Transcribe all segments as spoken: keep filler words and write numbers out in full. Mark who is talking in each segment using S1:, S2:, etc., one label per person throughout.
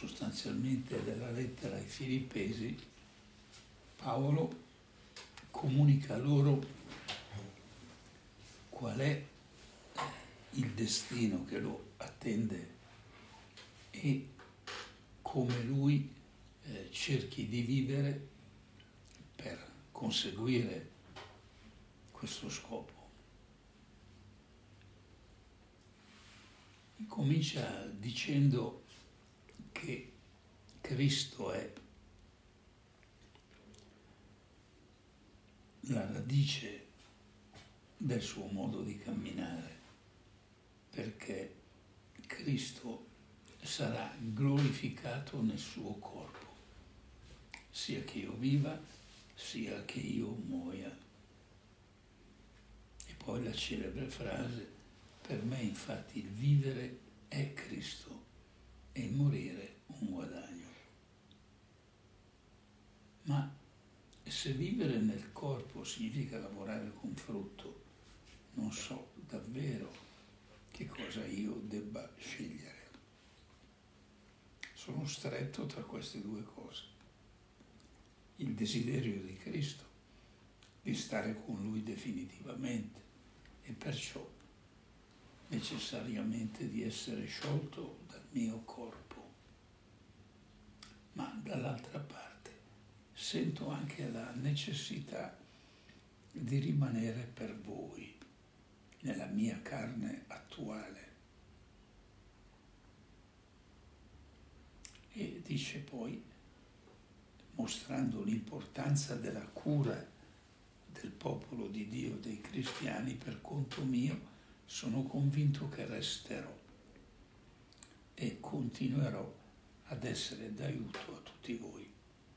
S1: sostanzialmente della lettera ai Filippesi, Paolo comunica loro qual è il destino che lo attende e come lui eh, cerchi di vivere per conseguire questo scopo. Comincia dicendo che Cristo è la radice del suo modo di camminare, perché Cristo sarà glorificato nel suo corpo, sia che io viva, sia che io muoia. E poi la celebre frase: per me infatti il vivere è Cristo e il morire un guadagno. Ma se vivere nel corpo significa lavorare con frutto, non so davvero che cosa io debba scegliere. Sono stretto tra queste due cose: il desiderio di Cristo di stare con Lui definitivamente e perciò necessariamente di essere sciolto dal mio corpo. Ma dall'altra parte sento anche la necessità di rimanere per voi, nella mia carne attuale. E dice poi, mostrando l'importanza della cura del popolo di Dio, dei cristiani, per conto mio, sono convinto che resterò e continuerò ad essere d'aiuto a tutti voi.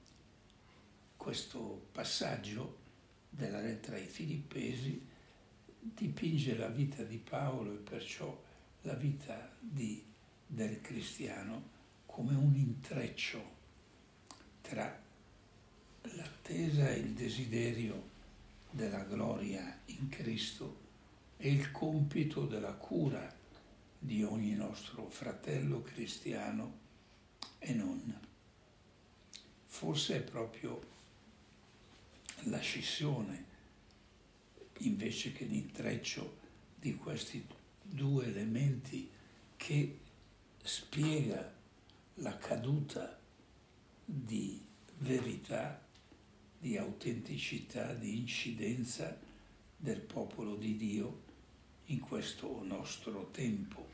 S1: Questo passaggio della lettera ai Filippesi dipinge la vita di Paolo e perciò la vita di, del cristiano come un intreccio tra l'attesa e il desiderio della gloria in Cristo e il compito della cura di ogni nostro fratello cristiano e non. Forse è proprio la scissione, invece che l'intreccio di questi due elementi, che spiega la caduta di verità, di autenticità, di incidenza del popolo di Dio in questo nostro tempo.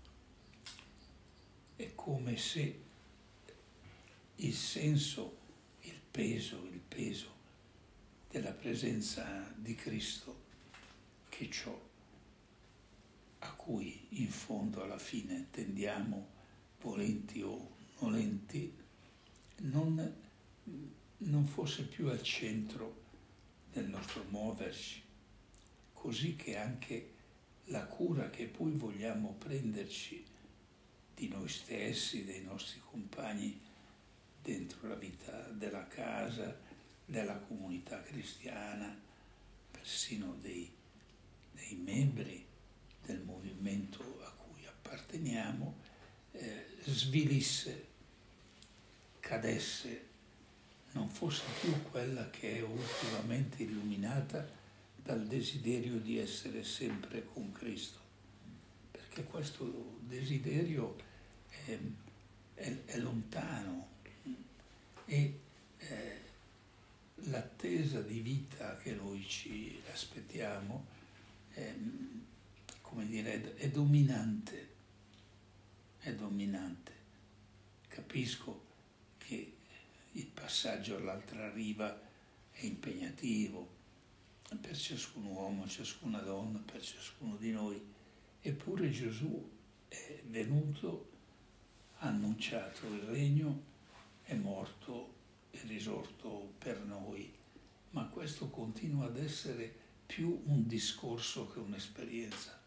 S1: È come se il senso, il peso, il peso della presenza di Cristo, che ciò a cui in fondo alla fine tendiamo, volenti o nolenti, non, non fosse più al centro del nostro muoverci, così che anche la cura che poi vogliamo prenderci di noi stessi, dei nostri compagni dentro la vita della casa, della comunità cristiana, persino dei, dei membri del movimento a cui apparteniamo, eh, svilisse, cadesse, non fosse più quella che è ultimamente illuminata dal desiderio di essere sempre con Cristo, perché questo desiderio è, è, è lontano e eh, l'attesa di vita che noi ci aspettiamo è, come dire, è dominante, è dominante. Capisco che il passaggio all'altra riva è impegnativo per ciascun uomo, ciascuna donna, per ciascuno di noi, eppure Gesù è venuto, ha annunciato il regno, è morto e risorto per noi, ma questo continua ad essere più un discorso che un'esperienza.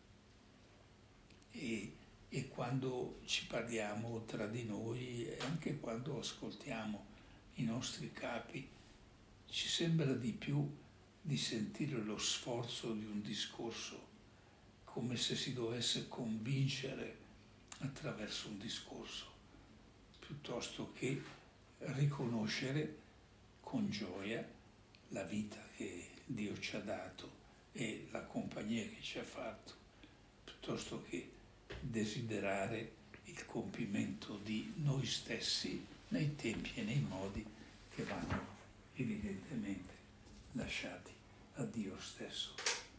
S1: E, e quando ci parliamo tra di noi e anche quando ascoltiamo i nostri capi, ci sembra di più di sentire lo sforzo di un discorso, come se si dovesse convincere attraverso un discorso, piuttosto che riconoscere con gioia la vita che Dio ci ha dato e la compagnia che ci ha fatto, piuttosto che desiderare il compimento di noi stessi nei tempi e nei modi che vanno evidentemente lasciati a Dio stesso.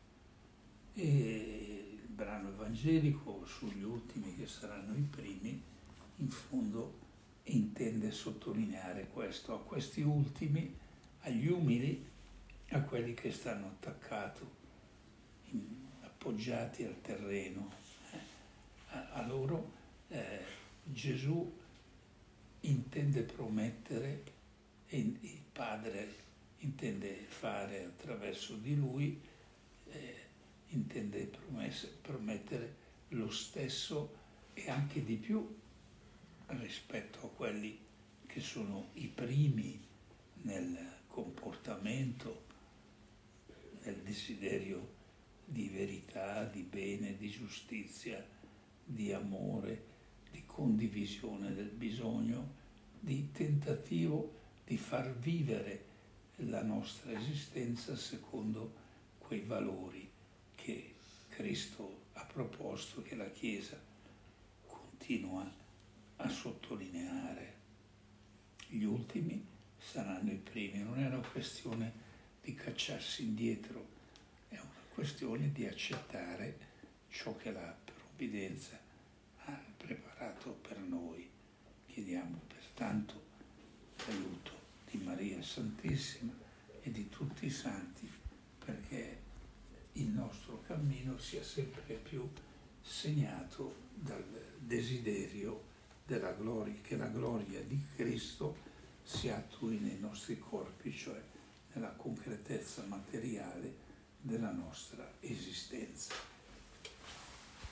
S1: E il brano evangelico sugli ultimi che saranno i primi, in fondo intende sottolineare questo, a questi ultimi, agli umili, a quelli che stanno attaccati, in, appoggiati al terreno, eh, a, a loro eh, Gesù intende promettere e il Padre intende fare attraverso di lui, eh, intende promesse, promettere lo stesso e anche di più rispetto a quelli che sono i primi nel comportamento, nel desiderio di verità, di bene, di giustizia, di amore, di condivisione del bisogno, di tentativo di far vivere la nostra esistenza secondo quei valori che Cristo ha proposto, che la Chiesa continua a sottolineare. Gli ultimi saranno i primi, non è una questione di cacciarsi indietro, è una questione di accettare ciò che la provvidenza ha preparato per noi. Chiediamo pertanto l'aiuto di Maria Santissima e di tutti i santi perché il nostro cammino sia sempre più segnato dal desiderio della gloria, che la gloria di Cristo si attui nei nostri corpi, cioè nella concretezza materiale della nostra esistenza.